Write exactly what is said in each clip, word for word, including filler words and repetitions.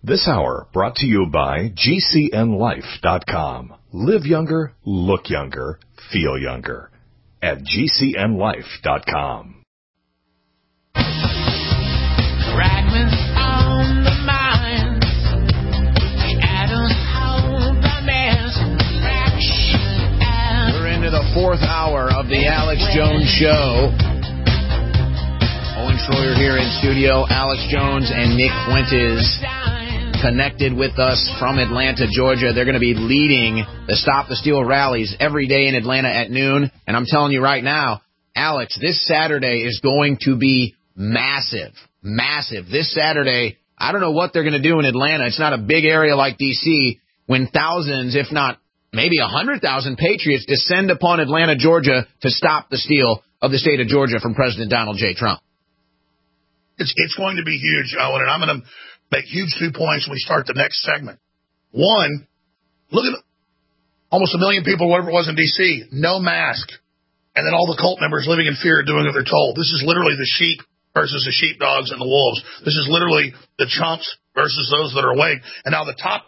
This hour brought to you by G C N life dot com. Live younger, look younger, feel younger at G C N life dot com. Fragments on the mind. The atoms hold the mass fraction. We're into the fourth hour of the Alex Jones Show. Owen Schroyer here in studio. Alex Jones and Nick Fuentes connected with us from Atlanta, Georgia. They're going to be leading the Stop the Steal rallies every day in Atlanta at noon. And I'm telling you right now, Alex, this Saturday is going to be massive, massive. This Saturday, I don't know what they're going to do in Atlanta. It's not a big area like D C when thousands, if not maybe one hundred thousand Patriots descend upon Atlanta, Georgia to stop the steal of the state of Georgia from President Donald J. Trump. It's, it's going to be huge, Owen, and I'm going to make huge two points when we start the next segment. One, look at almost a million people, whatever it was in D C, no mask. And then all the cult members living in fear doing what they're told. This is literally the sheep versus the sheepdogs and the wolves. This is literally the chumps versus those that are awake. And now the top.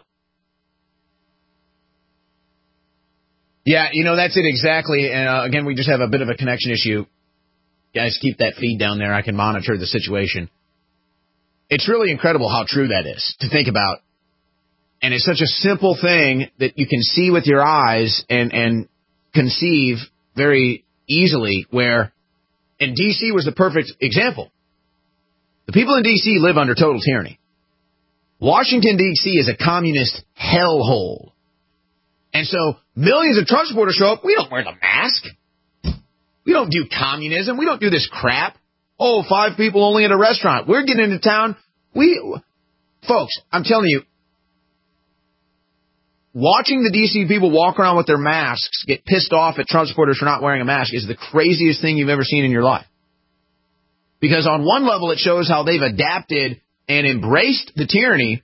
Yeah, you know, that's it exactly. And uh, again, we just have a bit of a connection issue. Guys, keep that feed down there. I can monitor the situation. It's really incredible how true that is to think about. And it's such a simple thing that you can see with your eyes and, and conceive very easily, where, and D C was the perfect example. The people in D C live under total tyranny. Washington, D C is a communist hellhole. And so millions of Trump supporters show up. We don't wear the mask. We don't do communism. We don't do this crap. Oh, five people only in a restaurant. We're getting into town. We, folks, I'm telling you, watching the D C people walk around with their masks, get pissed off at Trump supporters for not wearing a mask, is the craziest thing you've ever seen in your life. Because on one level, it shows how they've adapted and embraced the tyranny.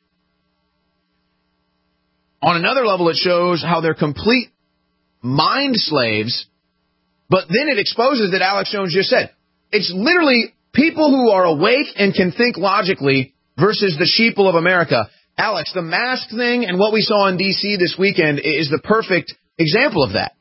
On another level, it shows how they're complete mind slaves. But then it exposes that Alex Jones just said. It's literally people who are awake and can think logically versus the sheeple of America. Alex, the mask thing and what we saw in D C this weekend is the perfect example of that.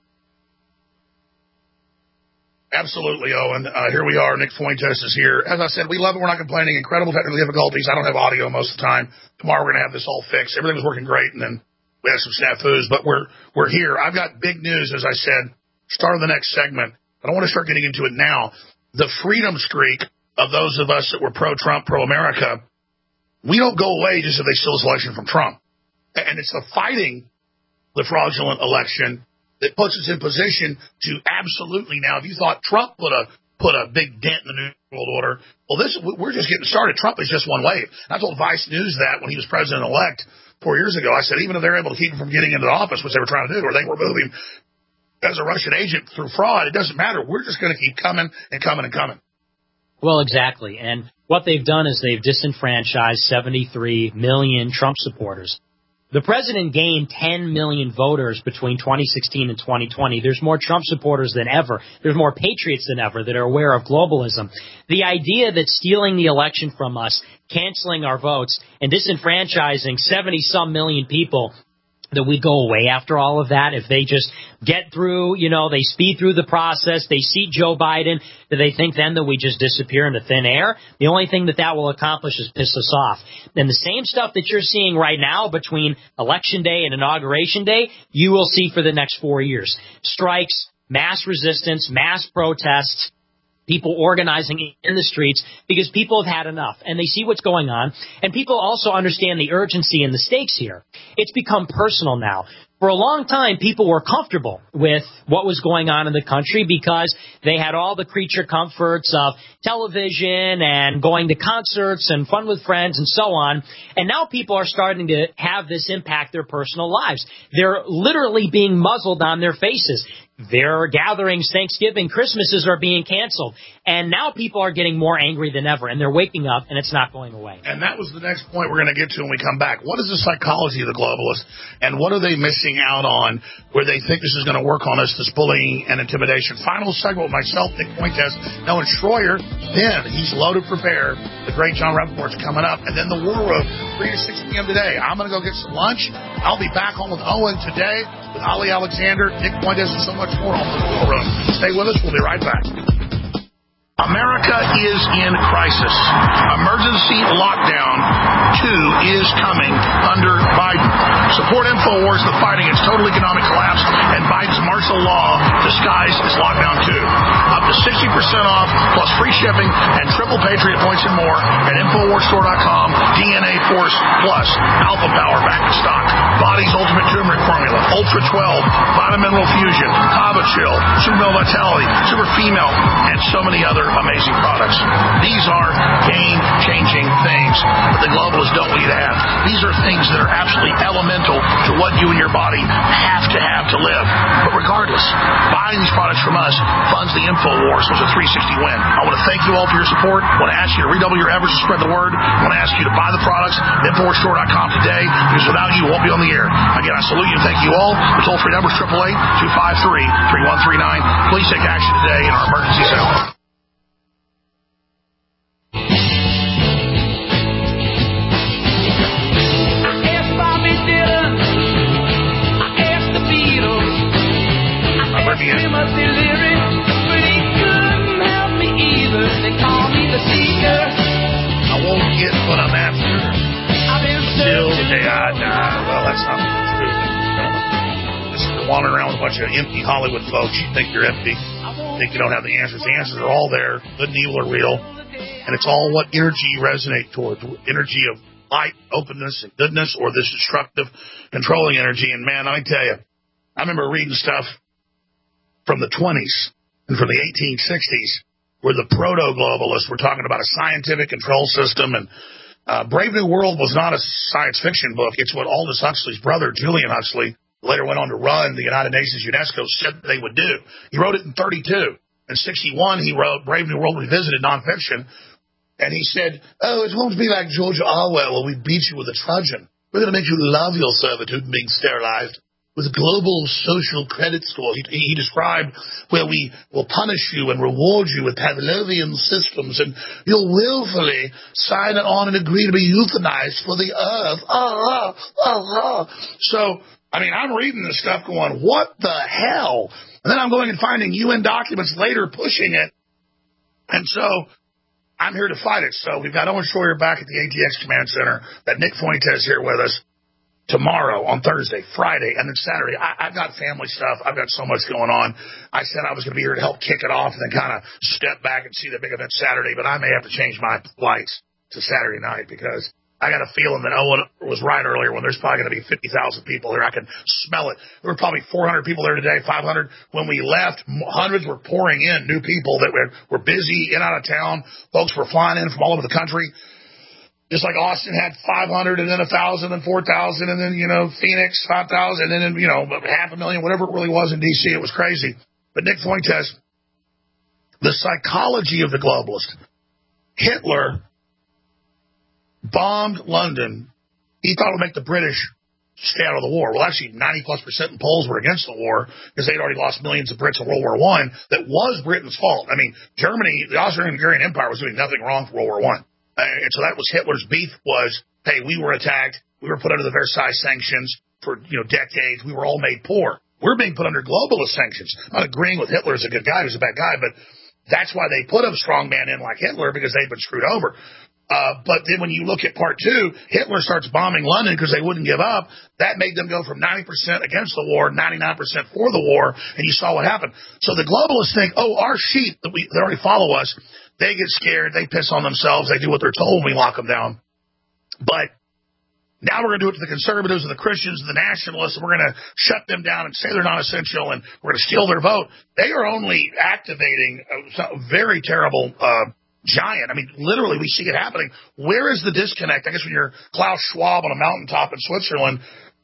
Absolutely, Owen. Uh, here we are. Nick Fuentes is here. As I said, we love it. We're not complaining. Incredible technical difficulties. I don't have audio most of the time. Tomorrow we're going to have this all fixed. Everything was working great, and then we had some snafus, but we're we're here. I've got big news, as I said. Start of the next segment. I don't want to start getting into it now. The freedom streak of those of us that were pro-Trump, pro-America, we don't go away just if they steal this election from Trump. And it's the fighting the fraudulent election that puts us in position to absolutely now, if you thought Trump put a put a big dent in the New World Order, well, this we're just getting started. Trump is just one wave. I told Vice News that when he was president-elect four years ago. I said, even if they're able to keep him from getting into the office, which they were trying to do, or they were moving as a Russian agent through fraud, it doesn't matter. We're just going to keep coming and coming and coming. Well, exactly. And what they've done is they've disenfranchised seventy-three million Trump supporters. The president gained ten million voters between twenty sixteen and twenty twenty. There's more Trump supporters than ever. There's more patriots than ever that are aware of globalism. The idea that stealing the election from us, canceling our votes, and disenfranchising seventy-some million people, that we go away after all of that, if they just get through, you know, they speed through the process, they seat Joe Biden, do they think then that we just disappear into thin air? The only thing that that will accomplish is piss us off. And the same stuff that you're seeing right now between Election Day and Inauguration Day, you will see for the next four years. Strikes, mass resistance, mass protests, people organizing in the streets because people have had enough and they see what's going on. And people also understand the urgency and the stakes here. It's become personal now. For a long time, people were comfortable with what was going on in the country because they had all the creature comforts of television and going to concerts and fun with friends and so on. And now people are starting to have this impact their personal lives. They're literally being muzzled on their faces. their gatherings, Thanksgiving, Christmases are being canceled. And now people are getting more angry than ever, and they're waking up, and it's not going away. And that was the next point we're going to get to when we come back. What is the psychology of the globalists, and what are they missing out on where they think this is going to work on us, this bullying and intimidation? Final segment with myself, Nick Pointes, Noah Schroyer. Then he's loaded for bear. The great John Rappaport's coming up. And then the War Room, three to six p.m. today. I'm going to go get some lunch. I'll be back on with Owen today with Ali Alexander, Nick Pointes, and so much more on the War Room. Stay with us. We'll be right back. America is in crisis. Emergency lockdown two is coming under Biden. Support InfoWars in the fight against total economic collapse and Biden's martial law disguised as lockdown two. Up to sixty percent off plus free shipping and triple Patriot points and more at Infowars Store dot com. D N A Force Plus, Alpha Power back in stock. Body's Ultimate Turmeric Formula, Ultra twelve, Vitamin Mineral Fusion, Kava Chill, Super Male Vitality, Super Female, and so many other amazing products. These are game-changing things that the globalists don't want you to have. These are things that are absolutely elemental to what you and your body have to have to live. But regardless, buying these products from us funds the InfoWars, so it's a three sixty win. I want to thank you all for your support. I want to ask you to redouble your efforts to spread the word. I want to ask you to buy the products at Infowars Store dot com today, because without you, we won't be on the air. Again, I salute you and thank you all. The toll-free number is eight eight eight, two five three, three one three nine. Please take action today in our emergency zone. I won't get what I'm after till the day I die. Well, that's not true. Just wandering around with a bunch of empty Hollywood folks. You think you're empty. You think you don't have the answers. The answers are all there. Good and evil are real. And it's all what energy you resonate towards. Energy of light, openness, and goodness, or this destructive, controlling energy. And, man, I tell you, I remember reading stuff from the twenties and from the eighteen sixties where the proto-globalists were talking about a scientific control system. And uh, Brave New World was not a science fiction book. It's what Aldous Huxley's brother, Julian Huxley, later went on to run the United Nations UNESCO, said they would do. He wrote it in thirty-two. In sixty-one, he wrote Brave New World Revisited Nonfiction. And he said, oh, it won't be like George Orwell where we beat you with a truncheon. We're going to make you love your servitude and being sterilized with global social credit scores. He, he described where we will punish you and reward you with Pavlovian systems, and you'll willfully sign on and agree to be euthanized for the earth. Ah, ah, ah. So, I mean, I'm reading this stuff going, what the hell? And then I'm going and finding U N documents later pushing it. And so I'm here to fight it. So we've got Owen Schroyer back at the A T X Command Center, that Nick Pointes here with us. Tomorrow, on Thursday, Friday, and then Saturday. I, I've got family stuff. I've got so much going on. I said I was going to be here to help kick it off and then kind of step back and see the big event Saturday, but I may have to change my flights to Saturday night because I got a feeling that Owen was right earlier when there's probably going to be fifty thousand people here. I can smell it. There were probably four hundred people there today, five hundred. When we left, hundreds were pouring in, new people that were, were busy in out of town. Folks were flying in from all over the country. Just like Austin had five hundred and then one thousand and four thousand and then, you know, Phoenix, five thousand and then, you know, half a million, whatever it really was in D C. It was crazy. But Nick Pointes, the psychology of the globalist. Hitler bombed London. He thought it would make the British stay out of the war. Well, actually, ninety plus percent in polls were against the war because they'd already lost millions of Brits in World War One. That was Britain's fault. I mean, Germany, the Austro-Hungarian Empire was doing nothing wrong for World War One. And so that was Hitler's beef was, hey, we were attacked. We were put under the Versailles sanctions for, you know, decades. We were all made poor. We're being put under globalist sanctions. I'm not agreeing with Hitler as a good guy. He was a bad guy, but that's why they put a strong man in like Hitler, because they've been screwed over. Uh, but then when you look at part two, Hitler starts bombing London because they wouldn't give up. That made them go from ninety percent against the war, ninety-nine percent for the war, and you saw what happened. So the globalists think, oh, our sheep that, we, that already follow us, they get scared, they piss on themselves, they do what they're told, and we lock them down. But now we're going to do it to the conservatives and the Christians and the nationalists, and we're going to shut them down and say they're not essential, and we're going to steal their vote. They are only activating a very terrible uh, giant. I mean, literally, we see it happening. Where is the disconnect? I guess when you're Klaus Schwab on a mountaintop in Switzerland,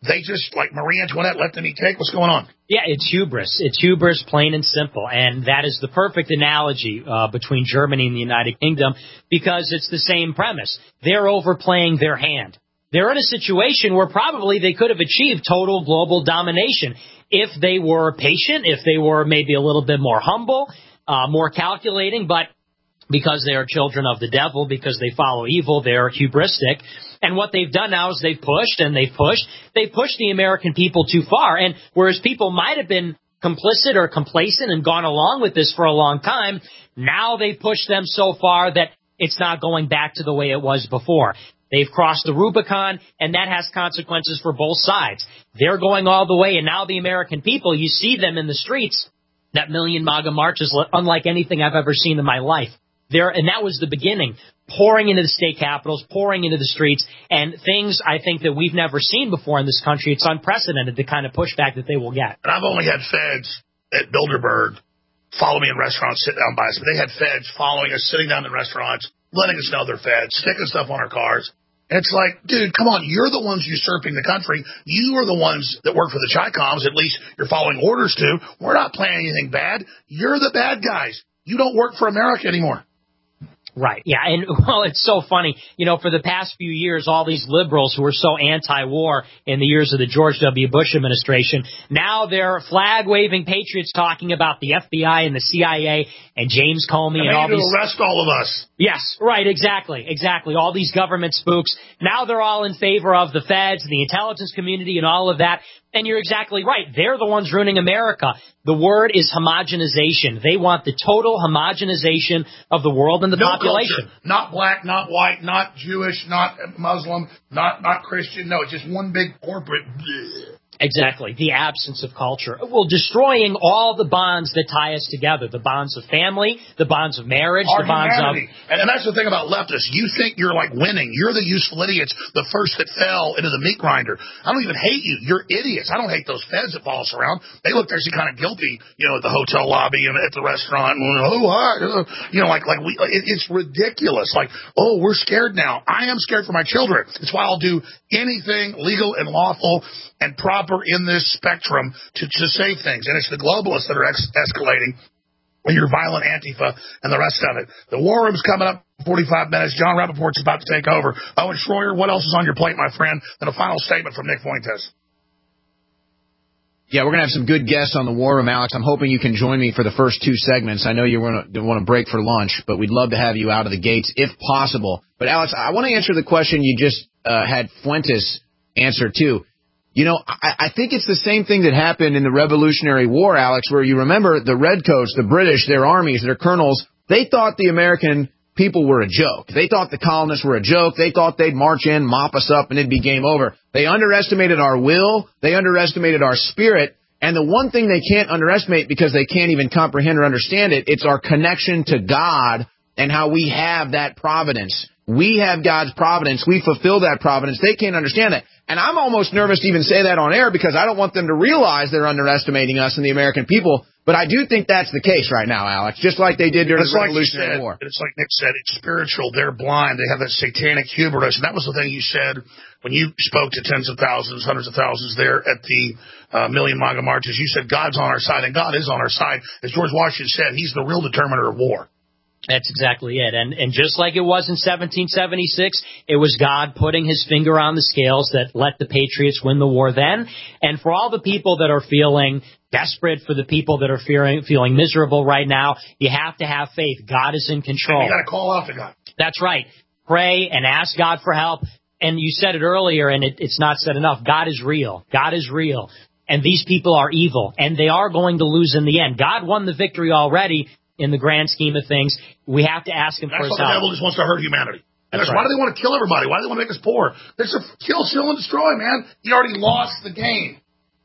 they just, like Marie Antoinette, let them eat cake? What's going on? Yeah, it's hubris. It's hubris, plain and simple. And that is the perfect analogy uh, between Germany and the United Kingdom, because it's the same premise. They're overplaying their hand. They're in a situation where probably they could have achieved total global domination if they were patient, if they were maybe a little bit more humble, uh, more calculating, but because they are children of the devil, because they follow evil, they're hubristic. And what they've done now is they've pushed and they've pushed. They've pushed the American people too far. And whereas people might have been complicit or complacent and gone along with this for a long time, now they've pushed them so far that it's not going back to the way it was before. They've crossed the Rubicon, and that has consequences for both sides. They're going all the way, and now the American people, you see them in the streets. That Million MAGA march is unlike anything I've ever seen in my life. There, and that was the beginning, pouring into the state capitals, pouring into the streets, and things I think that we've never seen before in this country. It's unprecedented, the kind of pushback that they will get. And I've only had feds at Bilderberg follow me in restaurants, sit down by us, but they had feds following us, sitting down in restaurants, letting us know they're feds, sticking stuff on our cars. And it's like, dude, come on, you're the ones usurping the country. You are the ones that work for the Chi-Coms. At least you're following orders to. We're not planning anything bad. You're the bad guys. You don't work for America anymore. Right, yeah, and, well, it's so funny. You know, for the past few years, all these liberals who were so anti-war in the years of the George W. Bush administration, now they're flag-waving patriots talking about the F B I and the C I A and James Comey and, and all these... to arrest all of us. Yes, right, exactly, exactly. All these government spooks. Now they're all in favor of the feds, the intelligence community, and all of that. And you're exactly right. They're the ones ruining America. The word is homogenization. They want the total homogenization of the world and the no population. Culture. Not black, not white, not Jewish, not Muslim, not not Christian. No, it's just one big corporate. Bleh. Exactly. The absence of culture. Well, destroying all the bonds that tie us together. The bonds of family, the bonds of marriage, Our the bonds humanity. of... And, and that's the thing about leftists. You think you're like winning. You're the useful idiots, the first that fell into the meat grinder. I don't even hate you. You're idiots. I don't hate those feds that follow us around. They look actually kind of guilty, you know, at the hotel lobby and at the restaurant. And, oh, hi. You know, like, like we, it, it's ridiculous. Like, oh, we're scared now. I am scared for my children. It's why I'll do anything legal and lawful and proper in this spectrum to, to save things. And it's the globalists that are ex- escalating and your violent Antifa and the rest of it. The war room's coming up in forty-five minutes. John Rappaport's about to take over. Owen Schroyer, what else is on your plate, my friend? Then a final statement from Nick Fuentes. Yeah, we're going to have some good guests on the War Room, Alex. I'm hoping you can join me for the first two segments. I know you want to want to break for lunch, but we'd love to have you out of the gates if possible. But, Alex, I want to answer the question you just uh, had Fuentes answer, too. You know, I, I think it's the same thing that happened in the Revolutionary War, Alex, where you remember the Redcoats, the British, their armies, their colonels, they thought the American people were a joke. They thought the colonists were a joke. They thought they'd march in, mop us up, and it'd be game over. They underestimated our will. They underestimated our spirit. And the one thing they can't underestimate because they can't even comprehend or understand it, it's our connection to God and how we have that providence. We have God's providence. We fulfill that providence. They can't understand that. And I'm almost nervous to even say that on air because I don't want them to realize they're underestimating us and the American people. But I do think that's the case right now, Alex, just like they did during it's the like Revolutionary said, War. It's like Nick said, it's spiritual. They're blind. They have that satanic hubris. And that was the thing you said when you spoke to tens of thousands, hundreds of thousands there at the uh, Million MAGA marches. You said God's on our side, and God is on our side. As George Washington said, he's the real determiner of war. That's exactly it. And and just like it was in seventeen seventy-six, it was God putting his finger on the scales that let the Patriots win the war then. And for all the people that are feeling desperate, for the people that are fearing, feeling miserable right now, you have to have faith. God is in control. And you got to call out to God. That's right. Pray and ask God for help. And you said it earlier, and it, it's not said enough. God is real. God is real. And these people are evil, and they are going to lose in the end. God won the victory already. In the grand scheme of things, we have to ask him That's for his help. That's why the help. devil just wants to hurt humanity. That's That's right. Why do they want to kill everybody? Why do they want to make us poor? There's a kill, steal, and destroy, man. He already lost the game.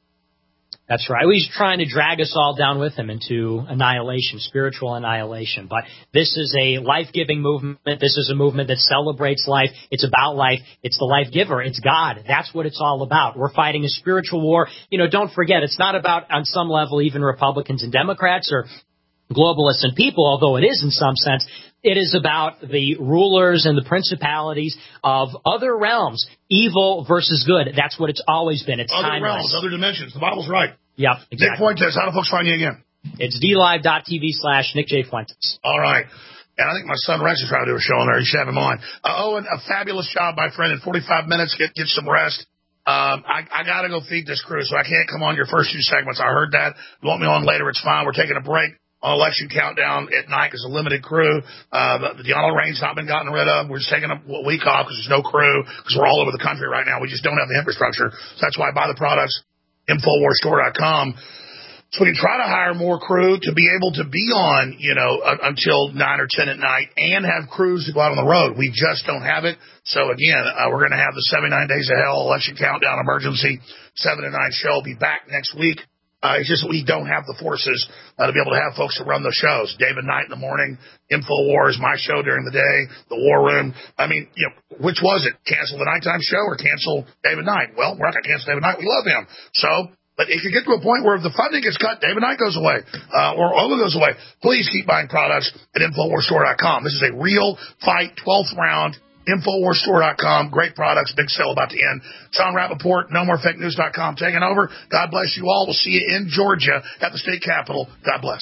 That's right. He's trying to drag us all down with him into annihilation, spiritual annihilation. But this is a life-giving movement. This is a movement that celebrates life. It's about life. It's the life giver. It's God. That's what it's all about. We're fighting a spiritual war. You know, don't forget, it's not about, on some level, even Republicans and Democrats or globalists and people, although it is in some sense. It is about the rulers and the principalities of other realms, evil versus good. That's what it's always been. It's other timeless. realms, other dimensions. The Bible's right. Yep, exactly. Nick Fuentes, how do folks find you again? It's dlive.tv slash Nick J. Fuentes. All right. And I think my son Rex is trying to do a show on there. You should have him on. Uh, Owen, a fabulous job, my friend. In forty-five minutes, get get some rest. Um, I, I got to go feed this crew, so I can't come on your first two segments. I heard that. You want me on later, it's fine. We're taking a break on Election Countdown at night because a limited crew. Uh, the, the Donald Rain's not been gotten rid of. We're just taking a week off because there's no crew because we're all over the country right now. We just don't have the infrastructure. So that's why I buy the products, Infowars Store dot com. So we can try to hire more crew to be able to be on, you know, uh, until nine or ten at night and have crews to go out on the road. We just don't have it. So, again, uh, we're going to have the seventy-nine Days of Hell Election Countdown Emergency seven to nine show. Be back next week. Uh, it's just we don't have the forces uh, to be able to have folks to run those shows. David Knight in the morning, InfoWars, my show during the day, the War Room. I mean, you know, which was it? Cancel the nighttime show or cancel David Knight? Well, we're not going to cancel David Knight. We love him. So, but if you get to a point where if the funding gets cut, David Knight goes away, uh, or Owen goes away, please keep buying products at Infowars Store dot com. This is a real fight, twelfth round, Infowars Store dot com. Great products, big sale about to end. Sean Rappaport, No More Fake News dot com taking over. God bless you all. We'll see you in Georgia at the state capitol. God bless.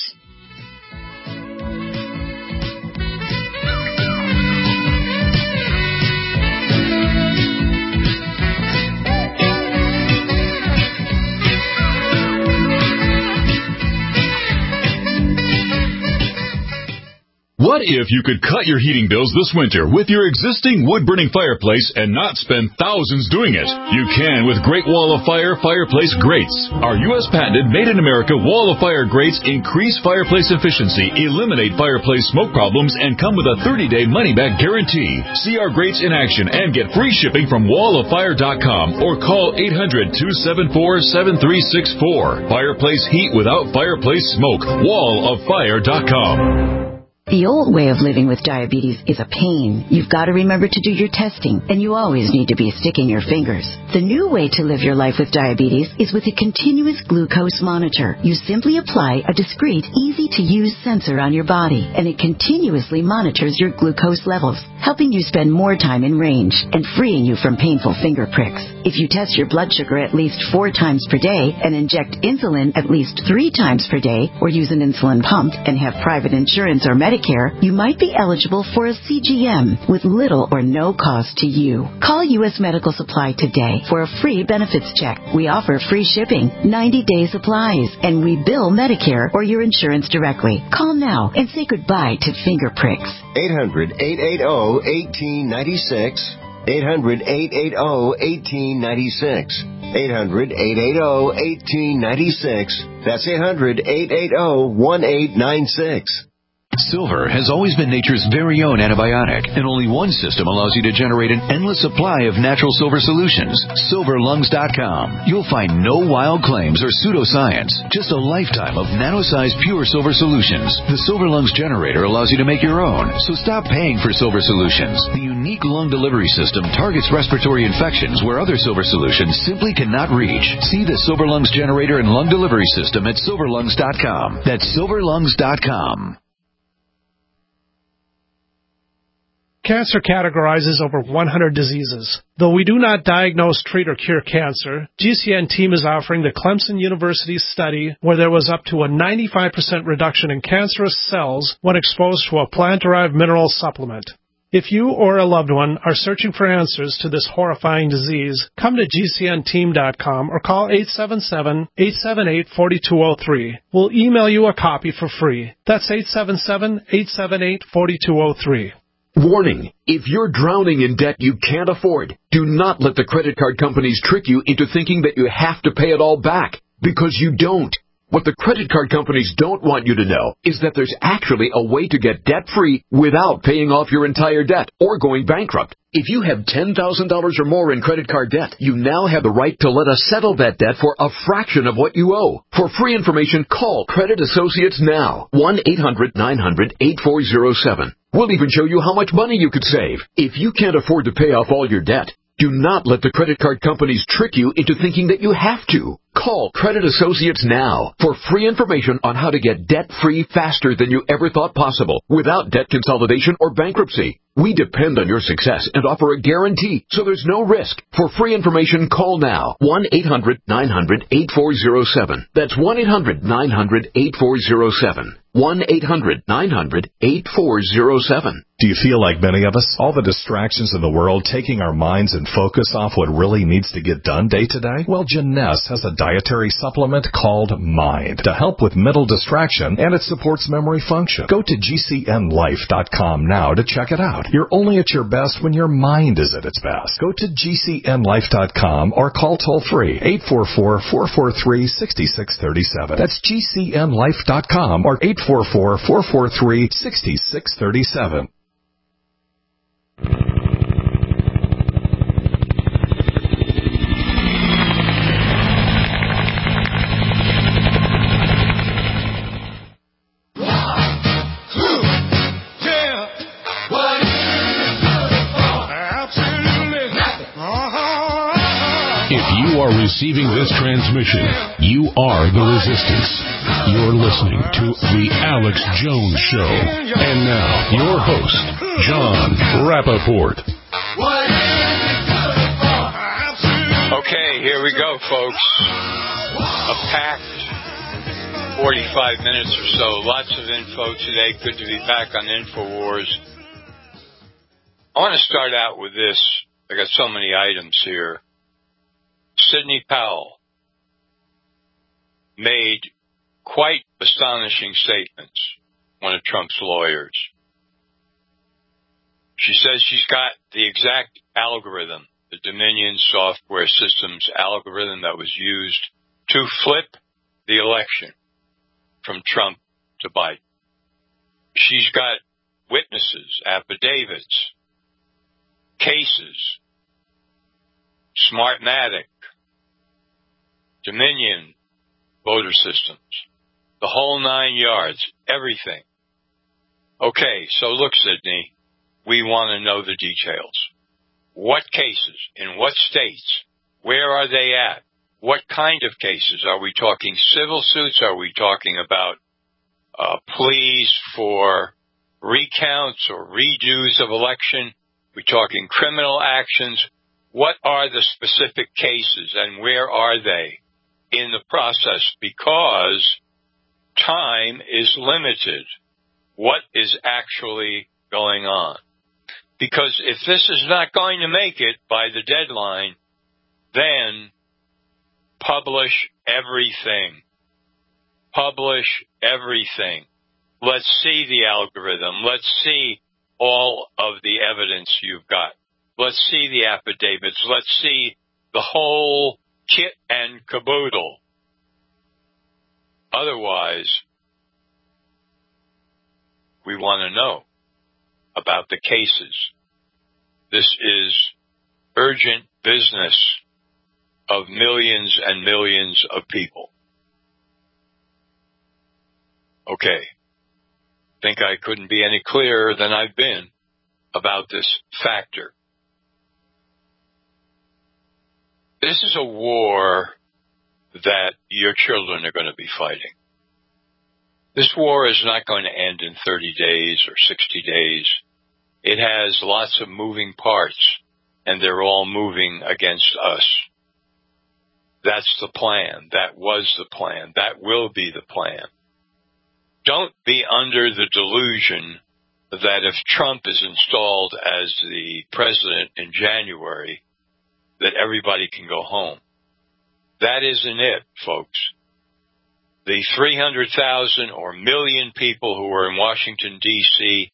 What if you could cut your heating bills this winter with your existing wood-burning fireplace and not spend thousands doing it? You can with Great Wall of Fire Fireplace Grates. Our U S patented made-in-America Wall of Fire grates increase fireplace efficiency, eliminate fireplace smoke problems, and come with a thirty-day money-back guarantee. See our grates in action and get free shipping from wall of fire dot com or call eight hundred, two seven four, seven three six four. Fireplace heat without fireplace smoke. wall of fire dot com. The old way of living with diabetes is a pain. You've got to remember to do your testing, and you always need to be sticking your fingers. The new way to live your life with diabetes is with a continuous glucose monitor. You simply apply a discreet, easy-to-use sensor on your body, and it continuously monitors your glucose levels, helping you spend more time in range and freeing you from painful finger pricks. If you test your blood sugar at least four times per day and inject insulin at least three times per day, or use an insulin pump and have private insurance or Medicare, you might be eligible for a C G M with little or no cost to you. Call U S Medical Supply today for a free benefits check. We offer free shipping, ninety-day supplies, and we bill Medicare or your insurance directly. Call now and say goodbye to finger pricks. eight hundred, eight eight zero, one eight nine six. eight hundred, eight eight zero, one eight nine six. eight hundred, eight eight zero, one eight nine six. That's eight hundred, eight eight zero, one eight nine six. Silver has always been nature's very own antibiotic, and only one system allows you to generate an endless supply of natural silver solutions. silver lungs dot com. You'll find no wild claims or pseudoscience, just a lifetime of nano-sized pure silver solutions. The Silver Lungs generator allows you to make your own, so stop paying for silver solutions. The unique lung delivery system targets respiratory infections where other silver solutions simply cannot reach. See the Silver Lungs generator and lung delivery system at silver lungs dot com. That's silver lungs dot com. Cancer categorizes over one hundred diseases. Though we do not diagnose, treat, or cure cancer, G C N team is offering the Clemson University study where there was up to a ninety-five percent reduction in cancerous cells when exposed to a plant-derived mineral supplement. If you or a loved one are searching for answers to this horrifying disease, come to G C N team dot com or call eight seven seven, eight seven eight, four two zero three. We'll email you a copy for free. That's eight seven seven, eight seven eight, four two zero three. Warning, if you're drowning in debt you can't afford, do not let the credit card companies trick you into thinking that you have to pay it all back, because you don't. What the credit card companies don't want you to know is that there's actually a way to get debt-free without paying off your entire debt or going bankrupt. If you have ten thousand dollars or more in credit card debt, you now have the right to let us settle that debt for a fraction of what you owe. For free information, call Credit Associates now, one eight hundred, nine hundred, eight four zero seven. We'll even show you how much money you could save. If you can't afford to pay off all your debt, Do not let the credit card companies trick you into thinking that you have to. Call Credit Associates now for free information on how to get debt-free faster than you ever thought possible without debt consolidation or bankruptcy. We depend on your success and offer a guarantee, so there's no risk. For free information, call now. one eight hundred nine hundred eighty-four oh seven. That's one eight hundred nine hundred eighty-four oh seven. one eight hundred nine hundred eighty-four oh seven. Do you feel like many of us? All the distractions in the world taking our minds and focus off what really needs to get done day to day? Well, Jeunesse has a dietary supplement called Mind to help with mental distraction, and it supports memory function. Go to G C N life dot com now to check it out. You're only at your best when your mind is at its best. Go to G C N life dot com or call toll-free eight four four, four four three, six six three seven. That's G C N life dot com or eight four four, four four three, six six three seven. You are receiving this transmission. You are the resistance. You're listening to The Alex Jones Show. And now, your host, John Rappaport. Okay, here we go, folks. A packed forty-five minutes or so. Lots of info today. Good to be back on InfoWars. I want to start out with this. I got so many items here. Sidney Powell made quite astonishing statements, one of Trump's lawyers. She says she's got the exact algorithm, the Dominion Software Systems algorithm that was used to flip the election from Trump to Biden. She's got witnesses, affidavits, cases, Smartmatic, Dominion voter systems, the whole nine yards, everything. Okay, so look, Sidney, we want to know the details. What cases? In what states? Where are they at? What kind of cases? Are we talking civil suits? Are we talking about uh, pleas for recounts or redos of election? Are we talking criminal actions? What are the specific cases and where are they in the process? Because time is limited. What is actually going on? Because if this is not going to make it by the deadline, then publish everything. Publish everything. Let's see the algorithm. Let's see all of the evidence you've got. Let's see the affidavits. Let's see the whole kit and caboodle. Otherwise, we want to know about the cases. This is urgent business of millions and millions of people. Okay. Think I couldn't be any clearer than I've been about this factor. This is a war that your children are going to be fighting. This war is not going to end in thirty days or sixty days. It has lots of moving parts, and they're all moving against us. That's the plan. That was the plan. That will be the plan. Don't be under the delusion that if Trump is installed as the president in January, that everybody can go home. That isn't it, folks. The three hundred thousand or million people who are in Washington, D C,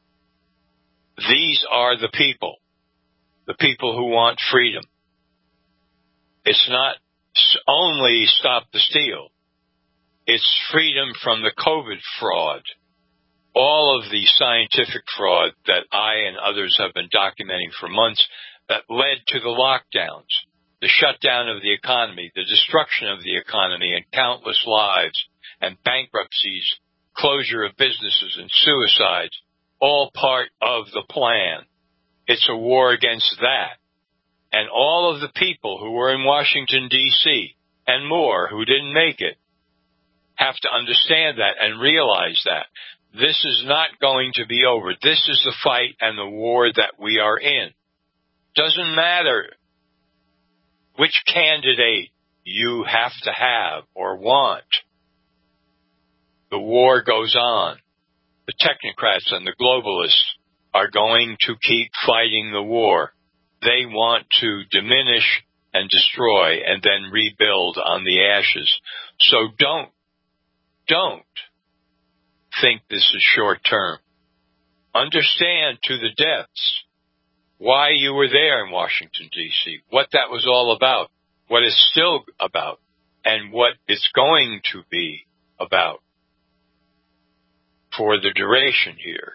these are the people, the people who want freedom. It's not only stop the steal. It's freedom from the COVID fraud, all of the scientific fraud that I and others have been documenting for months that led to the lockdowns, the shutdown of the economy, the destruction of the economy and countless lives and bankruptcies, closure of businesses and suicides, all part of the plan. It's a war against that. And all of the people who were in Washington, D C, and more who didn't make it, have to understand that and realize that. This is not going to be over. This is the fight and the war that we are in. Doesn't matter which candidate you have to have or want. The war goes on. The technocrats and the globalists are going to keep fighting the war. They want to diminish and destroy and then rebuild on the ashes. So don't, don't think this is short term. Understand to the depths why you were there in Washington, D C, what that was all about, what it's still about, and what it's going to be about for the duration here.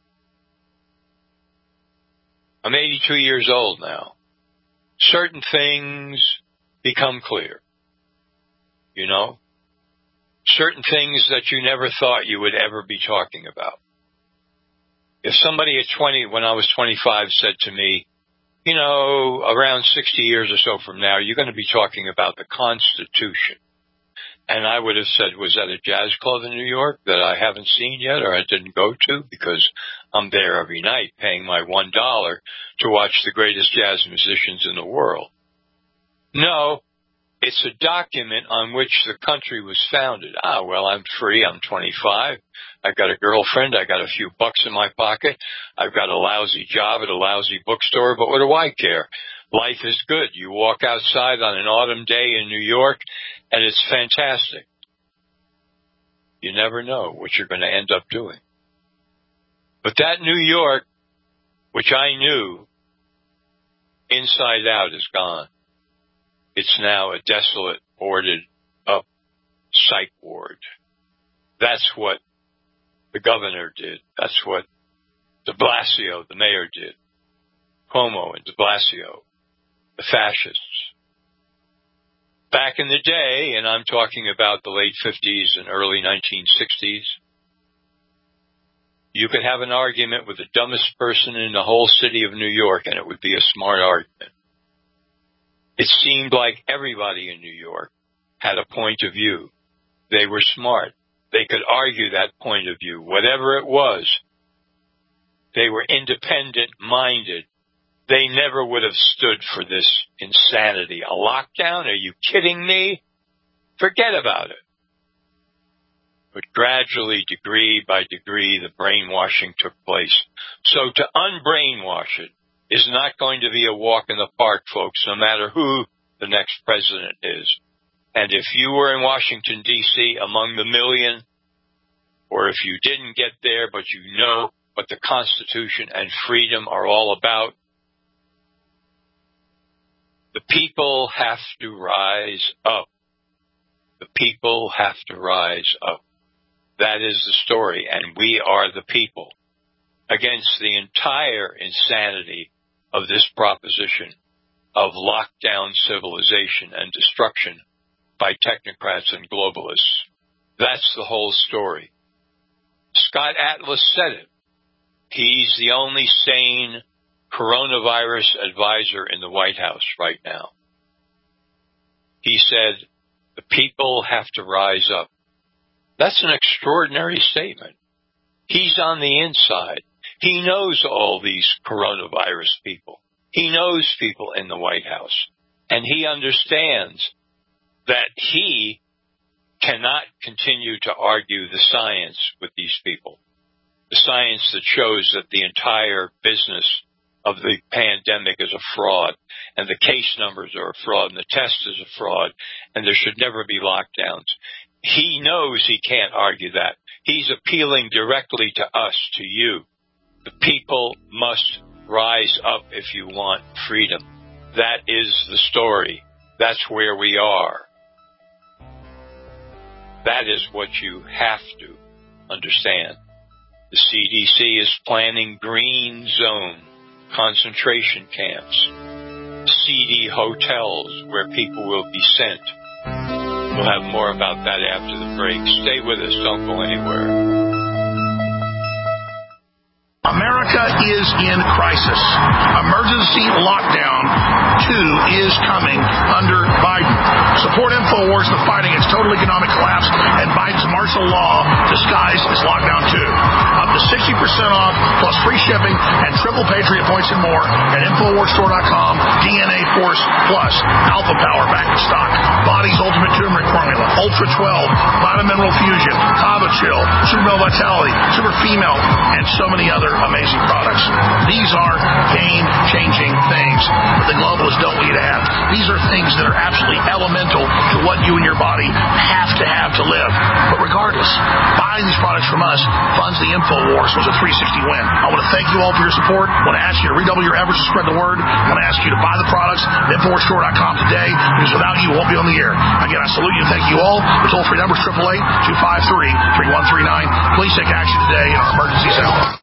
I'm eighty-two years old now. Certain things become clear. You know? Certain things that you never thought you would ever be talking about. If somebody at twenty, when I was twenty-five, said to me, you know, around sixty years or so from now, you're going to be talking about the Constitution. And I would have said, was that a jazz club in New York that I haven't seen yet or I didn't go to? Because I'm there every night paying my one dollar to watch the greatest jazz musicians in the world. No, it's a document on which the country was founded. Ah, well, I'm free. I'm twenty-five. I've got a girlfriend. I got a few bucks in my pocket. I've got a lousy job at a lousy bookstore, but what do I care? Life is good. You walk outside on an autumn day in New York, and it's fantastic. You never know what you're going to end up doing. But that New York, which I knew inside out, is gone. It's now a desolate, boarded up psych ward. That's what the governor did. That's what de Blasio, the mayor, did. Cuomo and de Blasio, the fascists. Back in the day, and I'm talking about the late fifties and early nineteen sixties, you could have an argument with the dumbest person in the whole city of New York, and it would be a smart argument. It seemed like everybody in New York had a point of view. They were smart. They could argue that point of view, whatever it was. They were independent-minded. They never would have stood for this insanity. A lockdown? Are you kidding me? Forget about it. But gradually, degree by degree, the brainwashing took place. So to unbrainwash it is not going to be a walk in the park, folks, no matter who the next president is. And if you were in Washington, D C among the million, or if you didn't get there but you know what the Constitution and freedom are all about, the people have to rise up. The people have to rise up. That is the story, and we are the people against the entire insanity of this proposition of lockdown civilization and destruction by technocrats and globalists. That's the whole story. Scott Atlas said it. He's the only sane coronavirus advisor in the White House right now. He said, the people have to rise up. That's an extraordinary statement. He's on the inside. He knows all these coronavirus people. He knows people in the White House. And he understands that he cannot continue to argue the science with these people. The science that shows that the entire business of the pandemic is a fraud, and the case numbers are a fraud, and the test is a fraud, and there should never be lockdowns. He knows he can't argue that. He's appealing directly to us, to you. The people must rise up if you want freedom. That is the story. That's where we are. That is what you have to understand. The C D C is planning green zone concentration camps, seedy hotels where people will be sent. We'll have more about that after the break. Stay with us. Don't go anywhere. America is in crisis. Emergency lockdown two is coming under Biden. Support InfoWars in the fight against total economic collapse and Biden's martial law disguised as lockdown two. Up to sixty percent off plus free shipping and triple Patriot points and more at Infowars Store dot com. D N A Force Plus, Alpha Power back in stock. Body's Ultimate Turmeric Formula, Ultra twelve, Vitamin Mineral Fusion, Kava Chill, Super Male Vitality, Super Female, and so many other amazing products. These are game-changing things that the globalists don't want you to have. These are things that are absolutely elemental to what you and your body have to have to live. But regardless, buying these products from us funds the InfoWars was a three sixty win. I want to thank you all for your support. I want to ask you to redouble your efforts to spread the word. I want to ask you to buy the products at Infowars Store dot com today, because without you, we won't be on the air. Again, I salute you and thank you all. The toll-free number is eight eight eight, two five three, three one three nine. Please take action today in our emergency zone.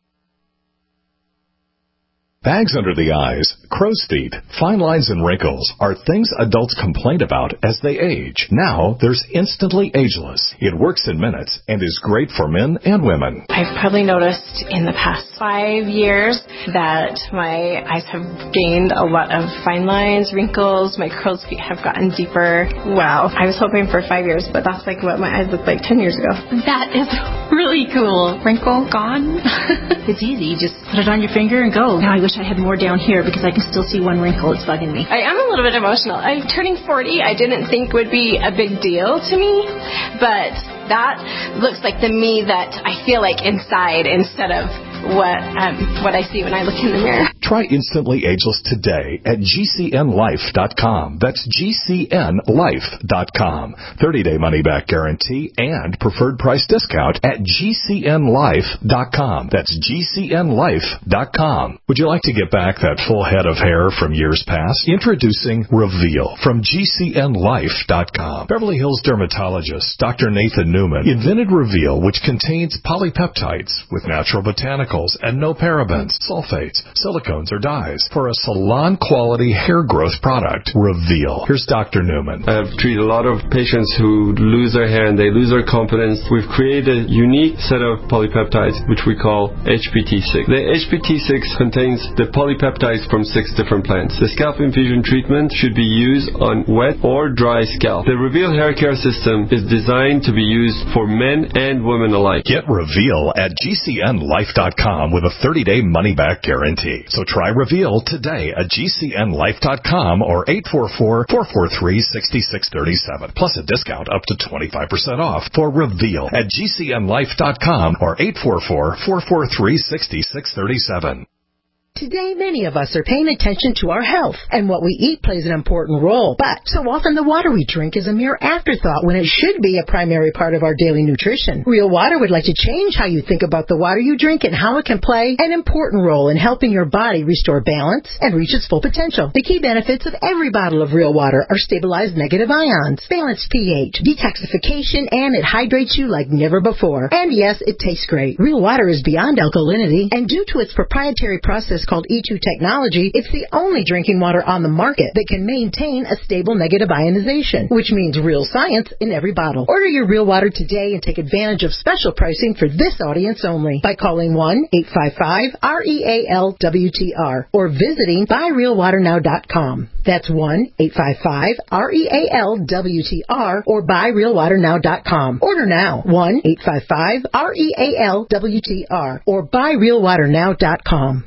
Bags under the eyes, crow's feet, fine lines and wrinkles are things adults complain about as they age. Now, there's Instantly Ageless. It works in minutes and is great for men and women. I've probably noticed in the past five years that my eyes have gained a lot of fine lines, wrinkles, my crow's feet have gotten deeper. Wow. I was hoping for five years, but that's like what my eyes looked like ten years ago. That is really cool. Wrinkle gone. It's easy. You just put it on your finger and go. Now I wish I had more down here because I can still see one wrinkle. It's bugging me. I am a little bit emotional. I'm turning forty. I didn't think would be a big deal to me, but that looks like the me that I feel like inside instead of what um, what I see when I look in the mirror. Try Instantly Ageless today at G C N life dot com. That's G C N life dot com. thirty-day money-back guarantee and preferred price discount at G C N life dot com. That's G C N life dot com. Would you like to get back that full head of hair from years past? Introducing Reveal from G C N life dot com. Beverly Hills dermatologist Doctor Nathan Newman invented Reveal, which contains polypeptides with natural botanicals and no parabens, sulfates, silicones, or dyes for a salon-quality hair growth product. Reveal. Here's Doctor Newman. I've treated a lot of patients who lose their hair and they lose their confidence. We've created a unique set of polypeptides, which we call H P T six. The H P T six contains the polypeptides from six different plants. The scalp infusion treatment should be used on wet or dry scalp. The Reveal hair care system is designed to be used for men and women alike. Get Reveal at G C N life dot com with a thirty-day money-back guarantee. So try Reveal today at G C N life dot com or eight four four, four four three, six six three seven. Plus a discount up to twenty-five percent off for Reveal at G C N life dot com or eight four four, four four three, six six three seven. Today, many of us are paying attention to our health, and what we eat plays an important role. But so often the water we drink is a mere afterthought when it should be a primary part of our daily nutrition. Real Water would like to change how you think about the water you drink and how it can play an important role in helping your body restore balance and reach its full potential. The key benefits of every bottle of Real Water are stabilized negative ions, balanced pH, detoxification, and it hydrates you like never before. And yes, it tastes great. Real Water is beyond alkalinity, and due to its proprietary process called E two technology, it's the only drinking water on the market that can maintain a stable negative ionization, which means real science in every bottle. Order your Real Water today and take advantage of special pricing for this audience only by calling one eight five five, R E A L W T R or visiting buy real water now dot com. That's one eight five five, R E A L W T R or buy real water now dot com. Order now, one eight five five, R E A L W T R or buy real water now dot com.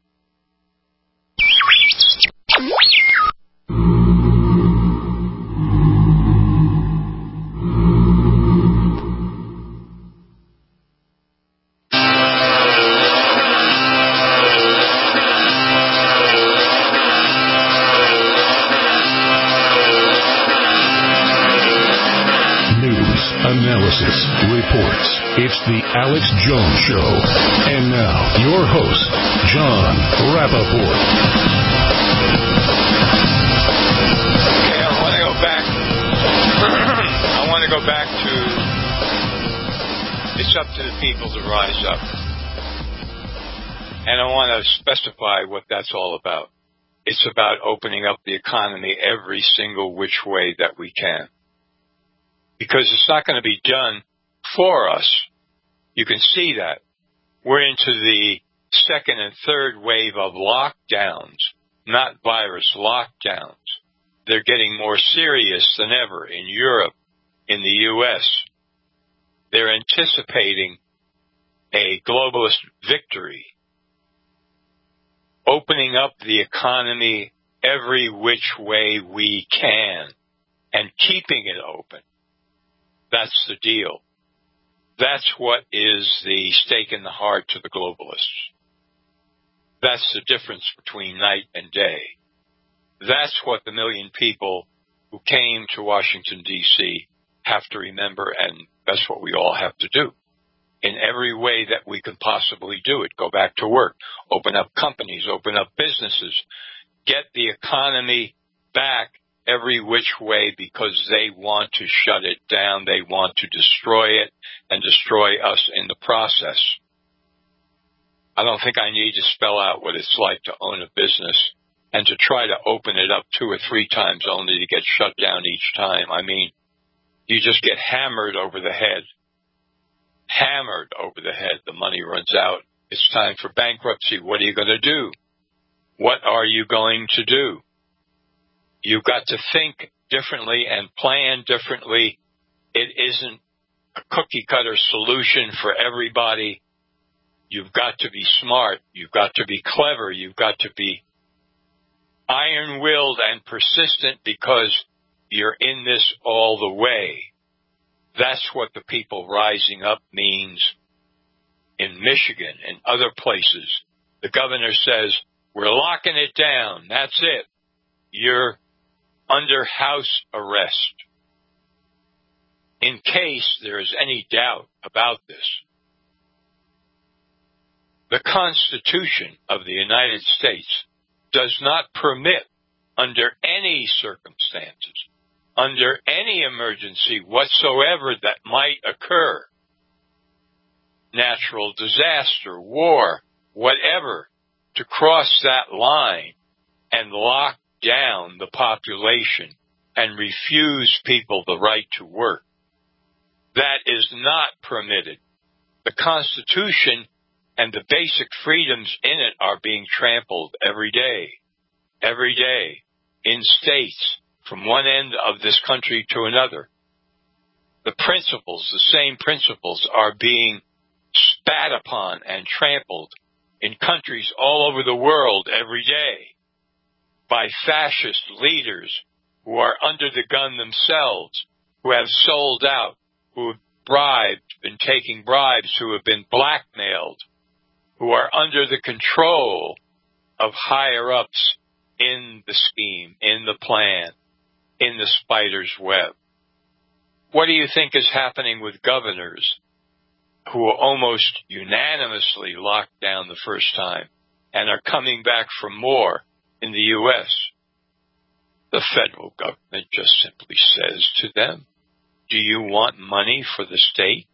Analysis, reports. It's the Alex Jones Show. And now, your host, John Rappaport. Okay, I want to go back. I want to go back to it's up to the people to rise up. And I want to specify what that's all about. It's about opening up the economy every single which way that we can. Because it's not going to be done for us. You can see that. We're into the second and third wave of lockdowns, not virus lockdowns. They're getting more serious than ever in Europe, in the U S. They're anticipating a globalist victory, opening up the economy every which way we can and keeping it open. That's the deal. That's what is the stake in the heart to the globalists. That's the difference between night and day. That's what the million people who came to Washington, D C have to remember, and that's what we all have to do. In every way that we can possibly do it. Go back to work, open up companies, open up businesses, get the economy back every which way because they want to shut it down. They want to destroy it and destroy us in the process. I don't think I need to spell out what it's like to own a business and to try to open it up two or three times only to get shut down each time. I mean, you just get hammered over the head. Hammered over the head. The money runs out. It's time for bankruptcy. What are you going to do? What are you going to do? You've got to think differently and plan differently. It isn't a cookie-cutter solution for everybody. You've got to be smart. You've got to be clever. You've got to be iron-willed and persistent because you're in this all the way. That's what the people rising up means in Michigan and other places. The governor says, we're locking it down. That's it. You're under house arrest. In case there is any doubt about this, the Constitution of the United States does not permit, under any circumstances, under any emergency whatsoever that might occur, natural disaster, war, whatever, to cross that line and lock down the population and refuse people the right to work. That is not permitted. The Constitution and the basic freedoms in it are being trampled every day, every day, in states, from one end of this country to another. The principles, the same principles, are being spat upon and trampled in countries all over the world every day by fascist leaders who are under the gun themselves, who have sold out, who have bribed, been taking bribes, who have been blackmailed, who are under the control of higher-ups in the scheme, in the plan, in the spider's web. What do you think is happening with governors who were almost unanimously locked down the first time and are coming back for more in the U S? The federal government just simply says to them, do you want money for the states?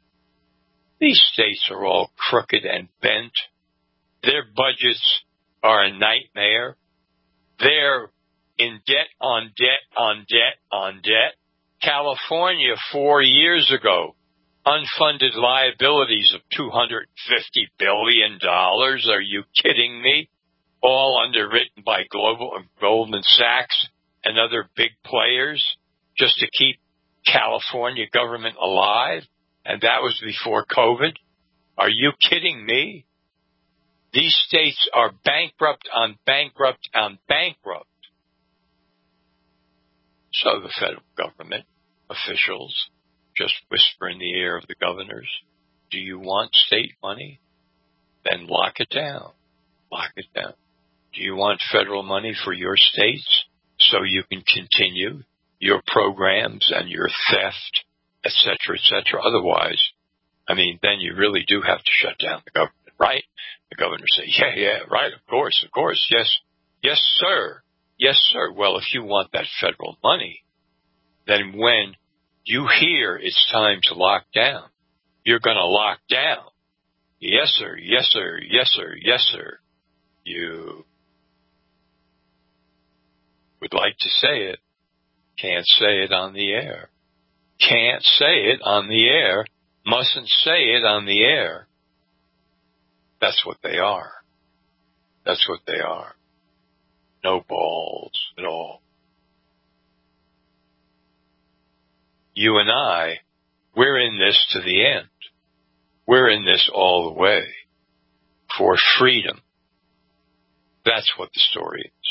These states are all crooked and bent. Their budgets are a nightmare. They're in debt on debt on debt on debt. California, four years ago, unfunded liabilities of two hundred fifty billion dollars. Are you kidding me? All underwritten by Global, Goldman Sachs and other big players just to keep California government alive. And that was before COVID. Are you kidding me? These states are bankrupt on bankrupt on bankrupt. So the federal government officials just whisper in the ear of the governors, do you want state money? Then lock it down. Lock it down. Do you want federal money for your states so you can continue your programs and your theft, et cetera, et cetera? Otherwise, I mean, then you really do have to shut down the government, right? The governor say, yeah, yeah, right, of course, of course, yes, yes, sir, yes, sir. Well, if you want that federal money, then when you hear it's time to lock down, you're going to lock down. Yes, sir, yes, sir, yes, sir, yes, sir. You would like to say it, can't say it on the air. Can't say it on the air, mustn't say it on the air. That's what they are. That's what they are. No balls at all. You and I, we're in this to the end. We're in this all the way for freedom. That's what the story is.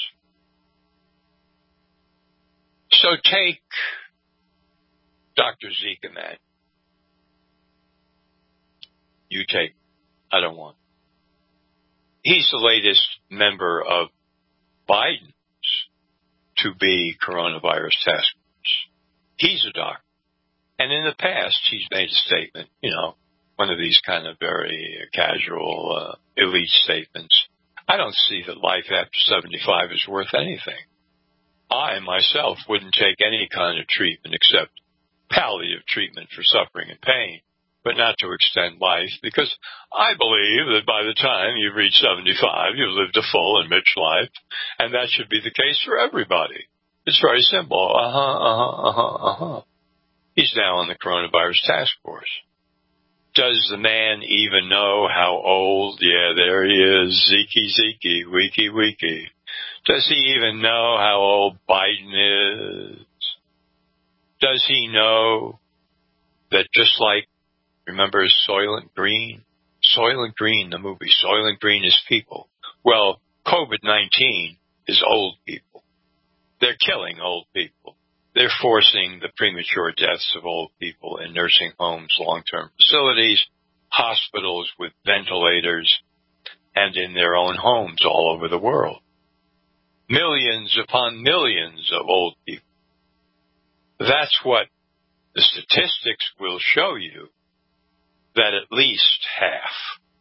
So take Doctor Zeke Emanuel. You take, I don't want. He's the latest member of Biden's to be coronavirus task force. He's a doctor. And in the past, he's made a statement, you know, one of these kind of very casual, uh, elite statements. I don't see that life after seventy-five is worth anything. I, myself, wouldn't take any kind of treatment except palliative treatment for suffering and pain, but not to extend life, because I believe that by the time you've reached seventy-five, you've lived a full and rich life, and that should be the case for everybody. It's very simple. Uh-huh, uh-huh, uh-huh, uh-huh. He's now on the coronavirus task force. Does the man even know how old? Yeah, there he is. Zeke, Zeke, weeky, weeky. Does he even know how old Biden is? Does he know that just like, remember Soylent Green? Soylent Green, the movie, Soylent Green is people. Well, COVID nineteen is old people. They're killing old people. They're forcing the premature deaths of old people in nursing homes, long-term facilities, hospitals with ventilators, and in their own homes all over the world. Millions upon millions of old people. That's what the statistics will show you, that at least half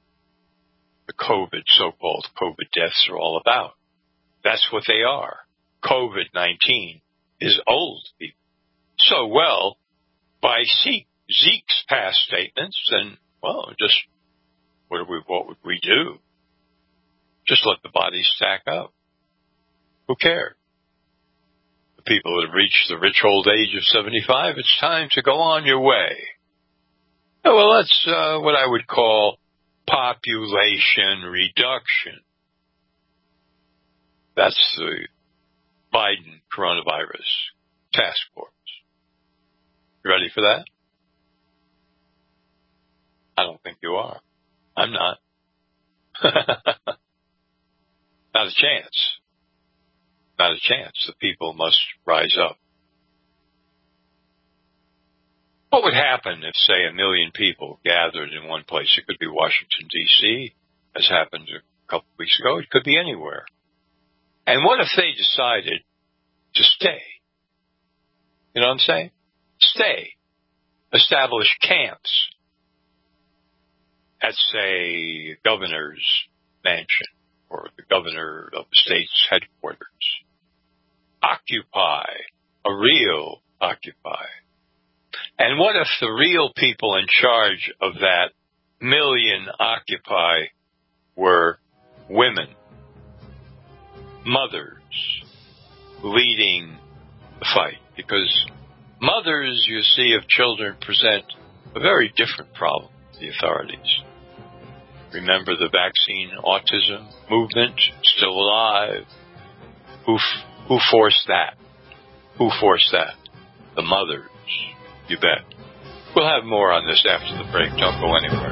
the COVID, so-called COVID deaths are all about. That's what they are. COVID nineteen is old people. So, well, by Zeke's past statements, then, well, just what, do we, what would we do? Just let the bodies stack up. Who cares? The people that have reached the rich old age of seventy-five, it's time to go on your way. Oh, well, that's uh, what I would call population reduction. That's the Biden coronavirus task force. You ready for that? I don't think you are. I'm not. Not a chance. Not a chance. The people must rise up. What would happen if, say, a million people gathered in one place? It could be Washington, D C, as happened a couple of weeks ago. It could be anywhere. And what if they decided to stay? You know what I'm saying? Stay. Establish camps at, say, governor's mansion or the governor of the state's headquarters. Occupy. A real occupy. And what if the real people in charge of that million occupy were women, mothers, leading the fight? Because mothers, you see, of children present a very different problem to the authorities. Remember the vaccine autism movement, still alive? Who, f- who forced that? Who forced that? The mothers. You bet. We'll have more on this after the break. Don't go anywhere.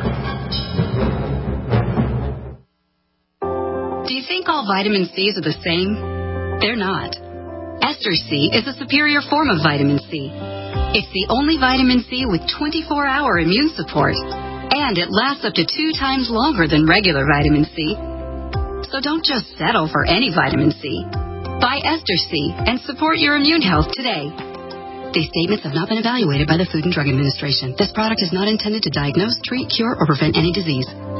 Do you think all vitamin C's are the same? They're not. Ester C is a superior form of vitamin C. It's the only vitamin C with twenty-four hour immune support, and it lasts up to two times longer than regular vitamin C. So don't just settle for any vitamin C. Buy Ester C and support your immune health today. These statements have not been evaluated by the Food and Drug Administration. This product is not intended to diagnose, treat, cure, or prevent any disease.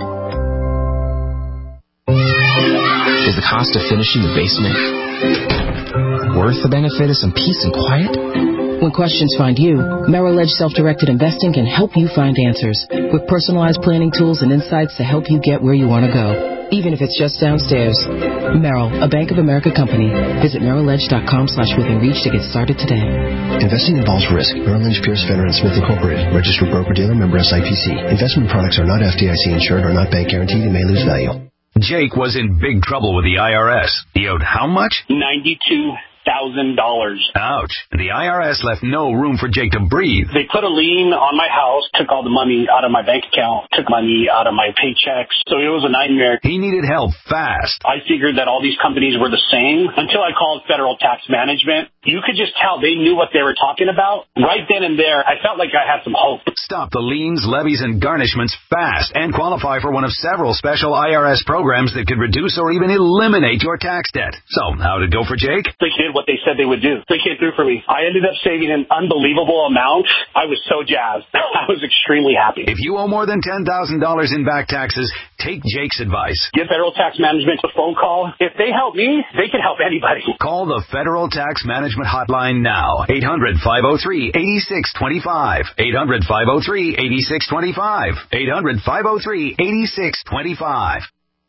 Is the cost of finishing the basement worth the benefit of some peace and quiet? When questions find you, Merrill Edge Self-Directed Investing can help you find answers with personalized planning tools and insights to help you get where you want to go. even if it's just downstairs. Merrill, a Bank of America company. Visit merrilledge.com slash within reach to get started today. Investing involves risk. Merrill Lynch, Pierce, Fenner and Smith Incorporated. Registered broker-dealer, member S I P C. Investment products are not F D I C insured or not bank guaranteed and may lose value. Jake was in big trouble with the I R S. He owed how much? ninety-two thousand dollars. Ouch. The I R S left no room for Jake to breathe. They put a lien on my house, took all the money out of my bank account, took money out of my paychecks. So it was a nightmare. He needed help fast. I figured that all these companies were the same until I called Federal Tax Management. You could just tell they knew what they were talking about. Right then and there, I felt like I had some hope. Stop the liens, levies, and garnishments fast and qualify for one of several special I R S programs that could reduce or even eliminate your tax debt. So, how'd it go for Jake? They did what they said they would do. They came through for me. I ended up saving an unbelievable amount. I was so jazzed. I was extremely happy. If you owe more than ten thousand dollars in back taxes, take Jake's advice. Give Federal Tax Management a phone call. If they help me, they can help anybody. Call the Federal Tax Management Hotline now. eight hundred, five oh three, eight six two five. eight hundred, five oh three, eight six two five. eight hundred, five oh three, eight six two five.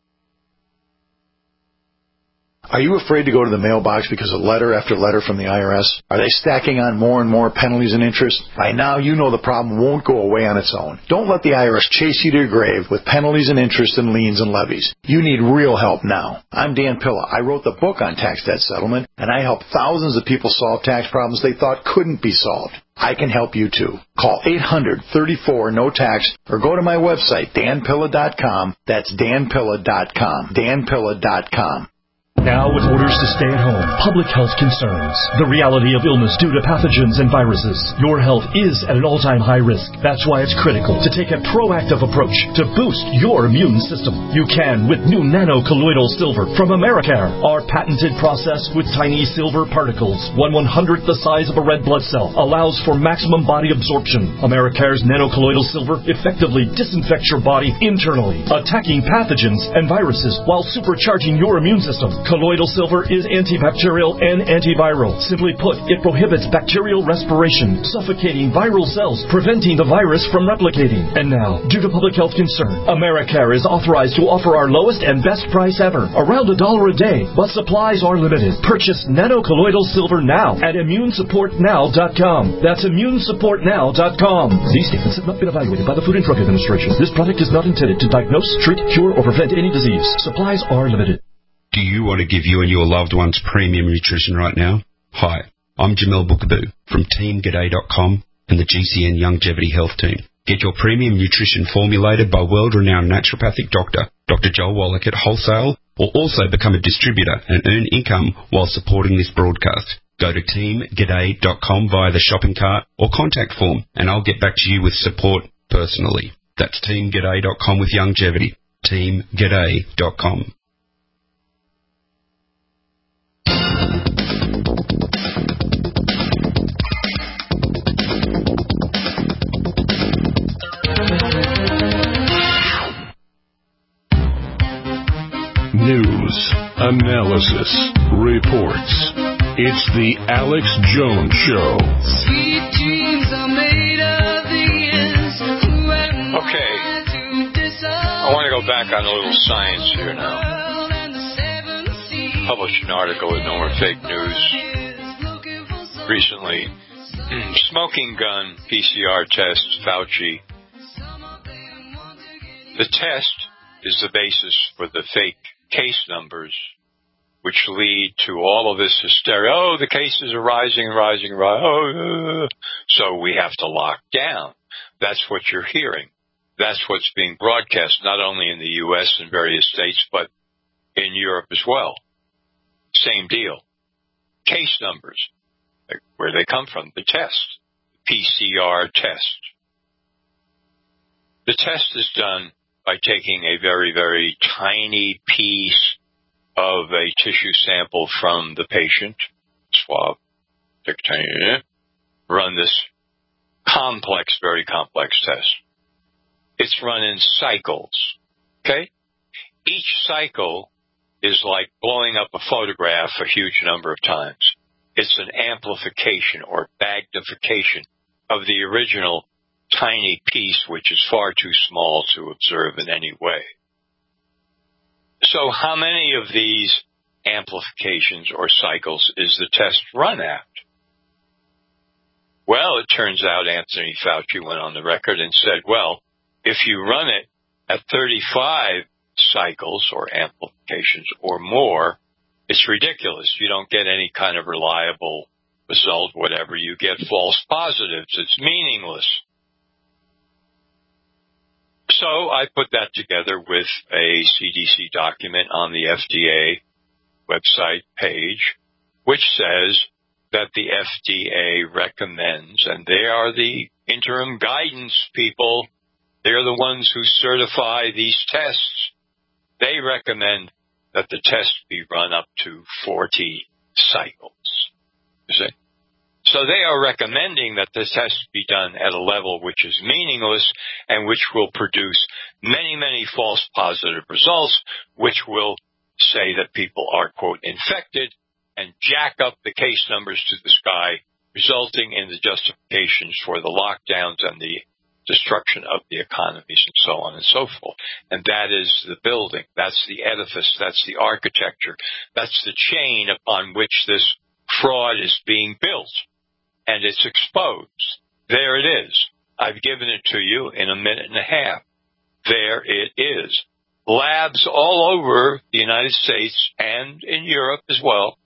Are you afraid to go to the mailbox because of letter after letter from the I R S? Are they stacking on more and more penalties and interest? By now, you know the problem won't go away on its own. Don't let the I R S chase you to your grave with penalties and interest and liens and levies. You need real help now. I'm Dan Pilla. I wrote the book on tax debt settlement, and I help thousands of people solve tax problems they thought couldn't be solved. I can help you too. Call eight hundred, thirty-four, no tax or go to my website, dan pilla dot com. That's dan pilla dot com. dan pilla dot com. Now with orders to stay at home, public health concerns, the reality of illness due to pathogens and viruses, your health is at an all-time high risk. That's why it's critical to take a proactive approach to boost your immune system. You can with new nano-colloidal silver from Americare. Our patented process with tiny silver particles, one one-hundredth the size of a red blood cell, allows for maximum body absorption. Americare's nano-colloidal silver effectively disinfects your body internally, attacking pathogens and viruses while supercharging your immune system. Colloidal silver is antibacterial and antiviral. Simply put, it prohibits bacterial respiration, suffocating viral cells, preventing the virus from replicating. And now, due to public health concern, Americare is authorized to offer our lowest and best price ever, around a dollar a day, but supplies are limited. Purchase nano-colloidal silver now at immune support now dot com. That's immune support now dot com. These statements have not been evaluated by the Food and Drug Administration. This product is not intended to diagnose, treat, cure, or prevent any disease. Supplies are limited. Do you want to give you and your loved ones premium nutrition right now? Hi, I'm Jamel Bookaboo from team g'day dot com and the G C N Longevity Health Team. Get your premium nutrition formulated by world-renowned naturopathic doctor, Doctor Joel Wallach at wholesale, or also become a distributor and earn income while supporting this broadcast. Go to team g'day dot com via the shopping cart or contact form, and I'll get back to you with support personally. That's team g'day dot com with longevity. team g'day dot com. News, analysis, reports. It's the Alex Jones Show. Sweet dreams are made of these. Okay. I want to go back on a little science here now. Published an article with No More Fake News recently. Smoking gun P C R test, Fauci. The test is the basis for the fake case numbers, which lead to all of this hysteria. Oh, the cases are rising, rising, rising. Oh, uh. So we have to lock down. That's what you're hearing. That's what's being broadcast, not only in the U S and various states, but in Europe as well. Same deal. Case numbers. Where they come from, the test. P C R test. The test is done by taking a very, very tiny piece of a tissue sample from the patient, swab, take a tiny, run this complex, very complex test. It's run in cycles, okay? Each cycle is like blowing up a photograph a huge number of times. It's an amplification or magnification of the original tiny piece, which is far too small to observe in any way. So how many of these amplifications or cycles is the test run at? Well, it turns out Anthony Fauci went on the record and said, well, if you run it at thirty-five cycles or amplifications or more, it's ridiculous. You don't get any kind of reliable result, whatever. You get false positives. It's meaningless. So I put that together with a C D C document on the F D A website page, which says that the F D A recommends, and they are the interim guidance people, they're the ones who certify these tests. They recommend that the test be run up to forty cycles. You see? So they are recommending that the test be done at a level which is meaningless and which will produce many, many false positive results, which will say that people are, quote, infected and jack up the case numbers to the sky, resulting in the justifications for the lockdowns and the destruction of the economies and so on and so forth. And that is the building. That's the edifice. That's the architecture. That's the chain upon which this fraud is being built. And it's exposed. There it is. I've given it to you in a minute and a half. There it is. Labs all over the United States and in Europe as well,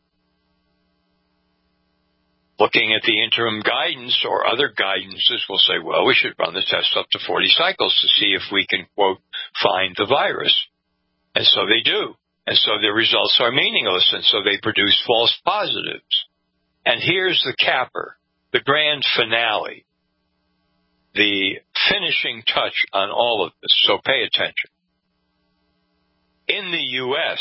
looking at the interim guidance or other guidances, will say, well, we should run the test up to forty cycles to see if we can, quote, find the virus. And so they do. And so their results are meaningless, and so they produce false positives. And here's the capper, the grand finale, the finishing touch on all of this. So pay attention. In the U S,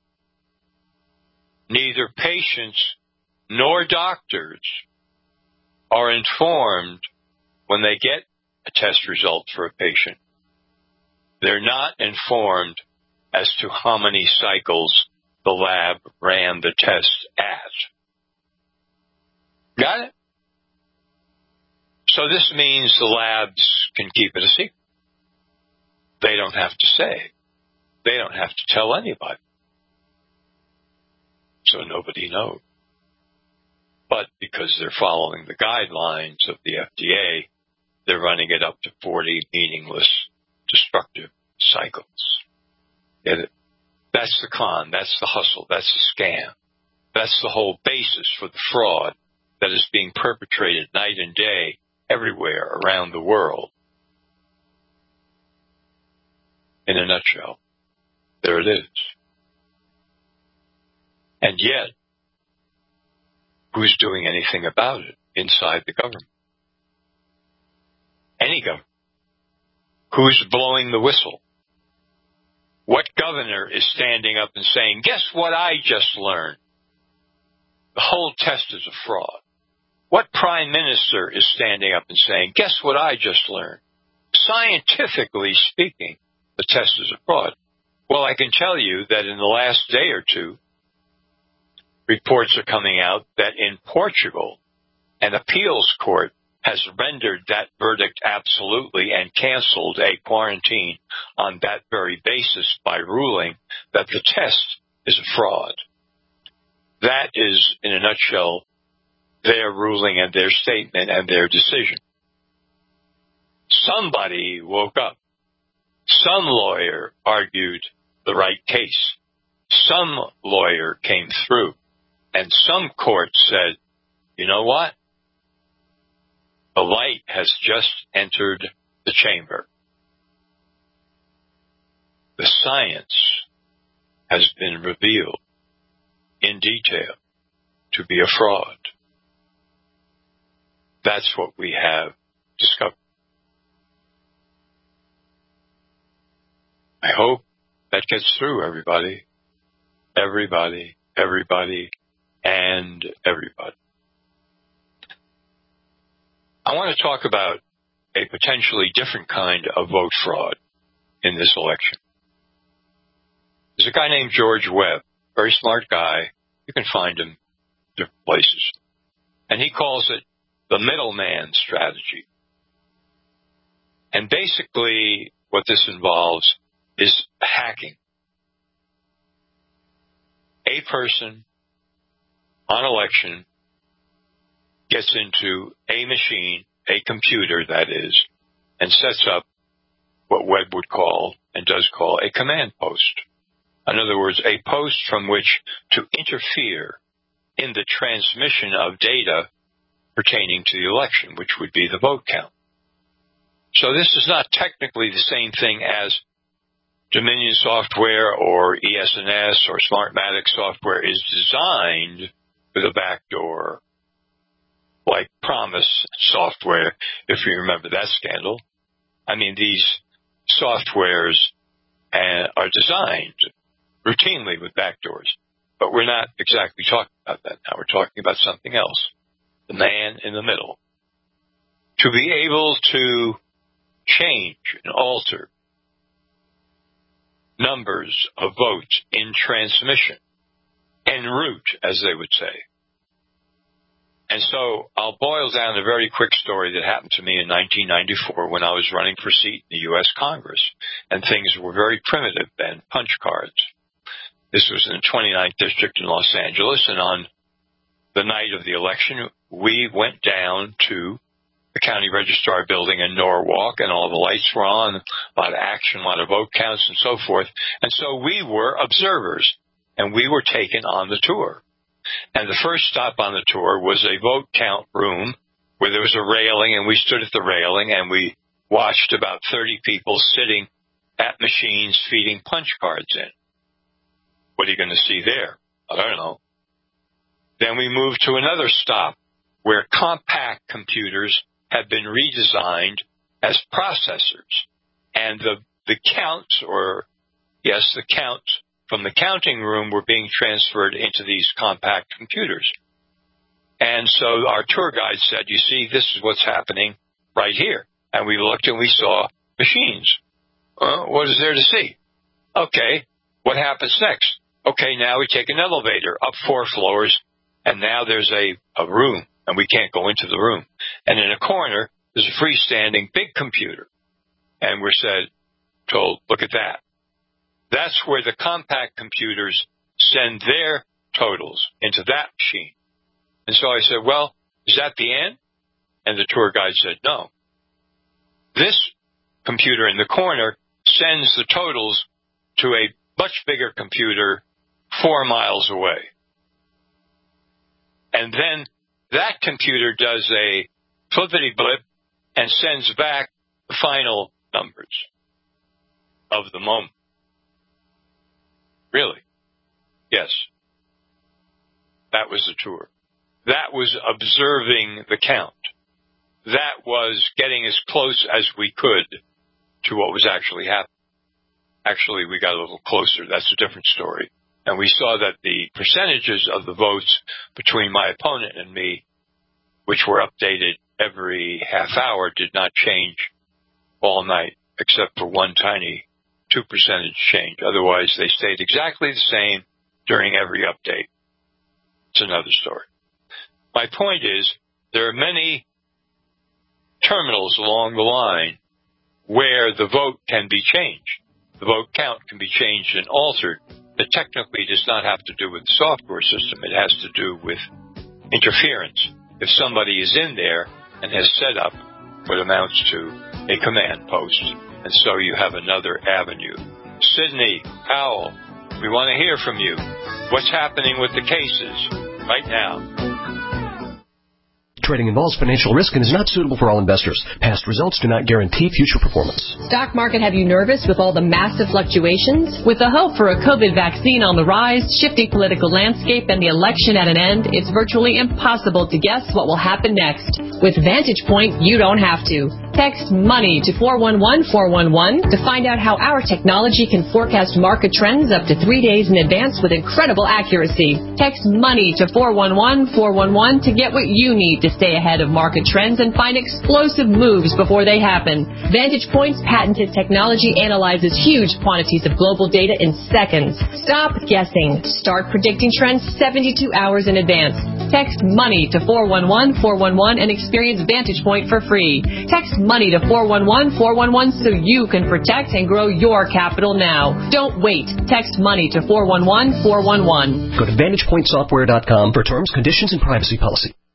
neither patients nor doctors are informed when they get a test result for a patient. They're not informed as to how many cycles the lab ran the test at. Got it? So this means the labs can keep it a secret. They don't have to say. They don't have to tell anybody. So nobody knows. But because they're following the guidelines of the F D A, they're running it up to forty meaningless, destructive cycles. Get it? That's the con. That's the hustle. That's the scam. That's the whole basis for the fraud that is being perpetrated night and day everywhere around the world. In a nutshell, there it is. And yet, who's doing anything about it inside the government? Any government. Who's blowing the whistle? What governor is standing up and saying, guess what I just learned? The whole test is a fraud. What prime minister is standing up and saying, guess what I just learned? Scientifically speaking, the test is a fraud. Well, I can tell you that in the last day or two, reports are coming out that in Portugal, an appeals court has rendered that verdict absolutely and canceled a quarantine on that very basis by ruling that the test is a fraud. That is, in a nutshell, their ruling and their statement and their decision. Somebody woke up. Some lawyer argued the right case. Some lawyer came through. And some court said, you know what? The light has just entered the chamber. The science has been revealed in detail to be a fraud. That's what we have discovered. I hope that gets through, everybody. Everybody, everybody, and everybody. I want to talk about a potentially different kind of vote fraud in this election. There's a guy named George Webb, very smart guy. You can find him different places. And he calls it the middleman strategy. And basically what this involves is hacking. a person on election gets into a machine, a computer that is, and sets up what Webb would call and does call a command post. In other words, a post from which to interfere in the transmission of data pertaining to the election, which would be the vote count. So this is not technically the same thing as Dominion software or E S N S or Smartmatic software is designed with a backdoor, like Promise software, if you remember that scandal. I mean, these softwares uh, are designed routinely with backdoors, but we're not exactly talking about that now. We're talking about something else, the man in the middle. To be able to change and alter numbers of votes in transmission, en route, as they would say. And so I'll boil down a very quick story that happened to me in nineteen ninety-four when I was running for seat in the U S Congress, and things were very primitive then, punch cards. This was in the twenty-ninth District in Los Angeles, and on the night of the election, we went down to the county registrar building in Norwalk, and all the lights were on, a lot of action, a lot of vote counts, and so forth. And so we were observers, and we were taken on the tour. And the first stop on the tour was a vote count room where there was a railing, and we stood at the railing, and we watched about thirty people sitting at machines feeding punch cards in. What are you going to see there? I don't know. Then we moved to another stop where compact computers had been redesigned as processors. And the, the counts, or yes, the counts from the counting room were being transferred into these compact computers. And so our tour guide said, you see, this is what's happening right here. And we looked and we saw machines. Uh, what is there to see? Okay, what happens next? Okay, now we take an elevator up four floors, and now there's a, a room, and we can't go into the room. And in a corner, there's a freestanding big computer. And we're said, told, look at that. That's where the compact computers send their totals into that machine. And so I said, well, is that the end? And the tour guide said, no. This computer in the corner sends the totals to a much bigger computer four miles away. And then that computer does a flippity-blip and sends back the final numbers of the moment. Really? Yes. That was the tour. That was observing the count. That was getting as close as we could to what was actually happening. Actually, we got a little closer. That's a different story. And we saw that the percentages of the votes between my opponent and me, which were updated every half hour, did not change all night, except for one tiny two percentage change. Otherwise, they stayed exactly the same during every update. It's another story. My point is, there are many terminals along the line where the vote can be changed. The vote count can be changed and altered. That technically does not have to do with the software system. It has to do with interference. If somebody is in there and has set up what amounts to a command post, and so you have another avenue. Sidney Powell, we want to hear from you. What's happening with the cases right now? Trading involves financial risk and is not suitable for all investors. Past results do not guarantee future performance. Stock market have you nervous with all the massive fluctuations? With the hope for a COVID vaccine on the rise, shifting political landscape, and the election at an end, it's virtually impossible to guess what will happen next. With Vantage Point, you don't have to. Text MONEY to four one one four one one to find out how our technology can forecast market trends up to three days in advance with incredible accuracy. Text MONEY to four one one four one one to get what you need to stay ahead of market trends and find explosive moves before they happen. Vantage Point's patented technology analyzes huge quantities of global data in seconds. Stop guessing. Start predicting trends seventy-two hours in advance. Text MONEY to four one one four one one and experience Vantage Point for free. Text money to four one one four one one so you can protect and grow your capital now. Don't wait. Text money to four one one four one one. Go to vantage point software dot com for terms, conditions, and privacy policy.